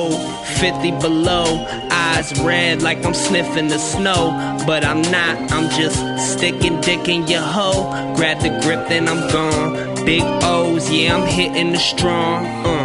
low, 50 below. Eyes red like I'm sniffing the snow. But I'm not, I'm just sticking dick in your hoe. Grab the grip, then I'm gone. Big O's, yeah, I'm hitting the strong.